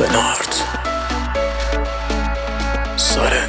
بنارد سارن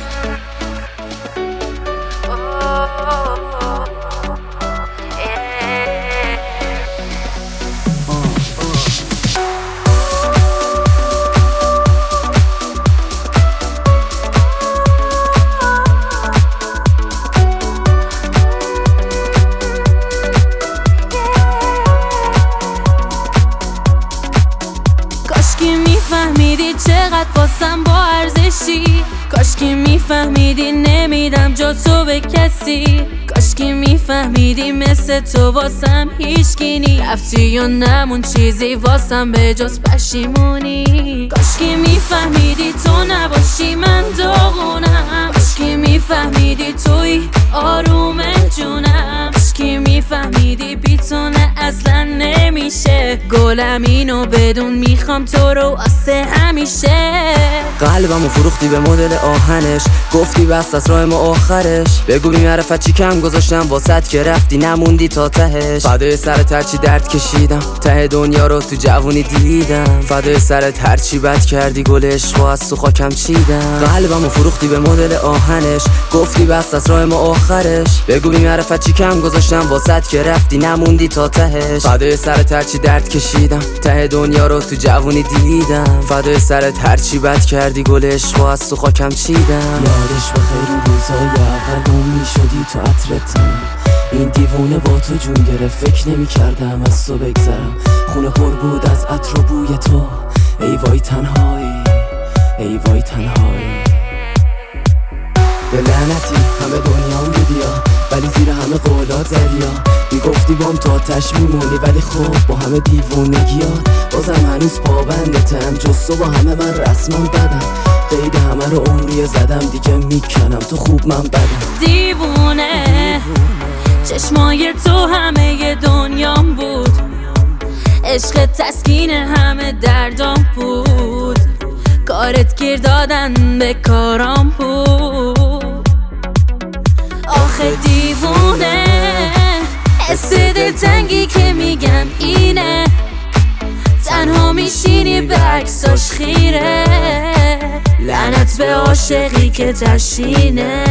کاشکی میفهمیدی چقدر واسم با ارزشی، کاشکی میفهمیدی نمیدم جا تو به کسی، کاشکی میفهمیدی مثل تو واسم هیچکی نی، رفتی و نمون چیزی واسم به جز پشیمونی. کاشکی میفهمیدی تو نباشی من داغونم، کاشکی میفهمیدی توی آروم جونم، کاشکی میفهمیدی بی تو نه اصلا نمیشه، گلم اینو بدون میخوام تو رو واسه همیشه. قلبمو فروختی به مدل آهنش، گفتی بس از راه ما آخرش، بگو بی‌معرفت چی کم گذاشتم واسط که رفتی نموندی تا تهش. فدای سرت هرچی درد کشیدم، ته دنیا رو تو جوونی دیدم، فدای سرت هرچی بد کردی گل عشقو از تو خاکم چیدم. قلبمو فروختی به مدل آهنش، گفتی بس از راه ما آخرش، بگو بی‌معرفت چی کم گذاشتم واسط که رفتی نموندی تا تهش. فدای سرت هرچی درد کشیدم، ته دنیا رو تو جوونی دیدم، فدای سرت هرچی بد کردی گل عشقو از تو خاکم چیدم. یادش بخیر اون روزای اول اون میشدی تو عطرتم، این دیوونه با تو جون گرفت، فکر نمی کردم از تو بگذرم، خونه پر بود از عطر و بوی تو، ای وای تنهایی ای وای تنهایی. به لعنتی همه دنیام بودیا، ولی زیر همه قولات زدیا، میگفتی بام تا آتش میمونی، ولی خب با همه دیوونگیات بازم هنوز پابندتم، جز تو با همه من رسمم بدم، قید همه رو عمری زدم دیگه میکنم، تو خوب من بدم. دیوونه چشمای تو همه دنیام بود، عشق تسکین همه دردام بود، کارت گیر دادن به کارام بود. آخه دیوونه حس دلتنگی که میگم اینه، تنها میشینی به عکساش خیره، لعنت به عاشقی که تشینه.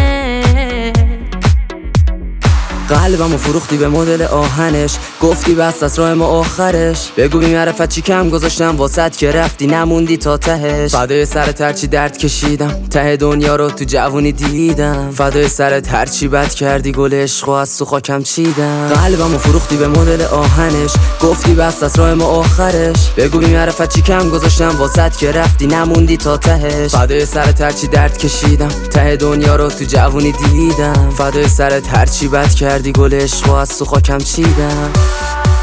قلبمو فروختی به مدل آهنش، گفتی بس از راه ما آخرش، بگو بی‌معرفت چی کم گذاشتم واسط که رفتی نموندی تا تهش. فدای سرت هرچی درد کشیدم، ته دنیا رو تو جوونی دیدم، فدای سرت هرچی بد کردی گل عشقو از تو خاکم چیدم. قلبمو فروختی به مدل آهنش، گفتی بس از راه ما آخرش، بگو بی‌معرفت چی کم گذاشتم واسط که رفتی نموندی تا تهش. فدای سرت هرچی درد کشیدم، ته دنیا رو تو جوونی دیدم، فدای سرت هرچی بد کردی گل عشقو از تو خاکم چیدم.